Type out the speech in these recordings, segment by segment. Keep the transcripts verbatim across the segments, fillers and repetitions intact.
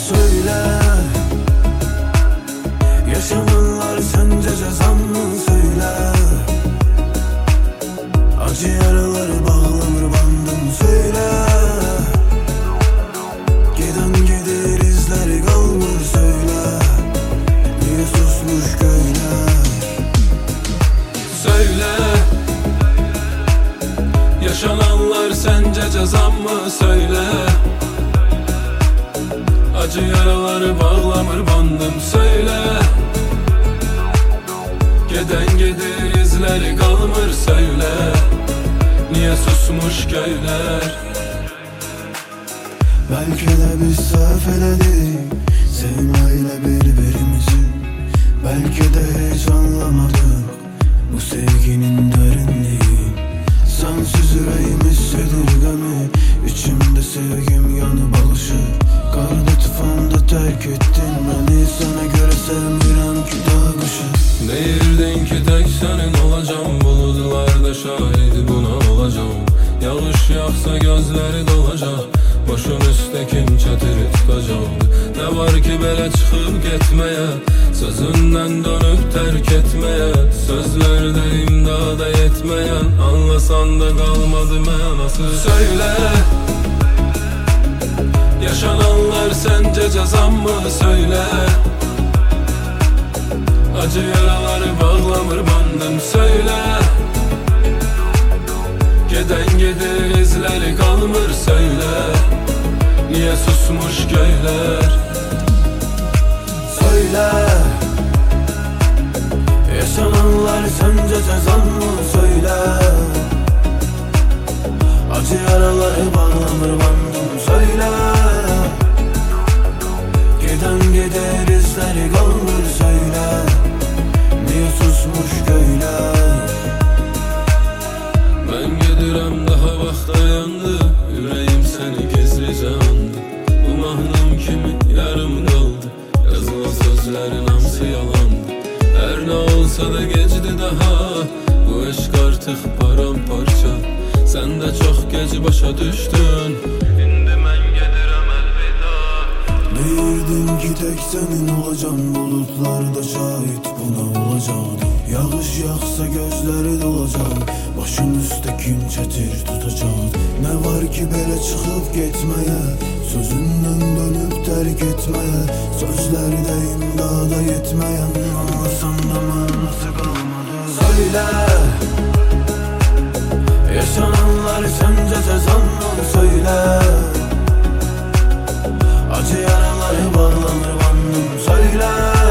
Söyle, yaşananlar sence cezam mı? Söyle, acı yaraları bağlanır bandım. Söyle, giden gider izleri kalmır. Söyle, niye susmuş köyler? Söyle, yaşananlar sence cezam mı? Söyle, acı yaraları bağlamır bandım. Söyle, giden gider izleri kalmır. Söyle, niye susmuş köyler? Belki de biz sefeledik sevmeyle birbirimizi. Belki de hiç anlamadık bu sevginin derinliği. Sensiz yüreğim hissedilir gemi, İçimde sevgim yanıp alışır. Karda tufanda terk ettin beni, sana göre sevmirem ki dağ kışı. Değildin ki tek senin olacağım, bulutlarda şahit buna olacağım. Yağış yağsa gözleri dolacak, başın üstte kim çetiri tutacaktı? Ne var ki belə çıkıp gitmeye, sözünden dönüp terk etmeye. Sözlerde imdada yetmeyen, anlasan da kalmadı mənası. Söyle, yaşananlar sence cezam mı? Söyle, acı yaraları bağlamır bandım. Söyle, giden gider izleri kalmır. Söyle, niye susmuş köyler? Söyle, yaşananlar sence cezam mı? Söyle, acı yaraları bağlanır bandım. Söyle, giden gider izleri kalmır. Söyle, niye susmuş köyler? Ben gedirem daha vaxt dayandı, yüreğim seni gizlice andı. Bu mahnım kimi yarım kaldı, yazılan sözlerin hamısı yalandı. Her ne olsa da gecdi daha, bu eşk artık paramparça. Sen de çok gec başa düştün, indi mən gedirem elveda. Değildin ki tek senin olacağım, bulutlarda şahit buna olacaktı. Yağış yağsa gözleri dolacak, başın üstte kim çetir tutacak? Ne var ki böyle çıkıp gitmeye, sözünden dönüp terk etmeye. Sözleri de imdada yetmeyen, anlasan da manası kalmadı. Söyle, yaşananlar sence cezam mı? Söyle, acı yaraları bağlanır bandım. Söyle,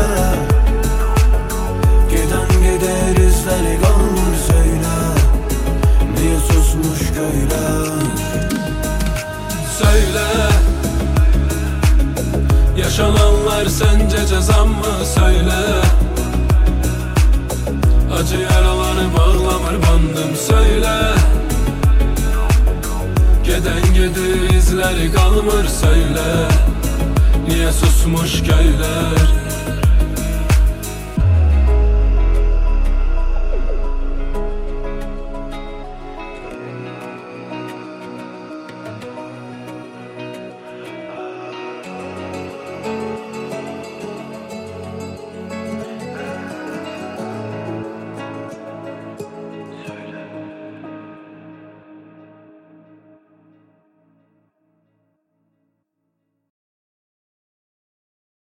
giden gider izleri kalmır. Söyle, niye susmuş köyler? Söyle, yaşananlar sence cezam mı? Söyle, acı yaraları bağlamır bandım. Söyle, giden gider izleri kalmır. Söyle, niye susmuş köyler?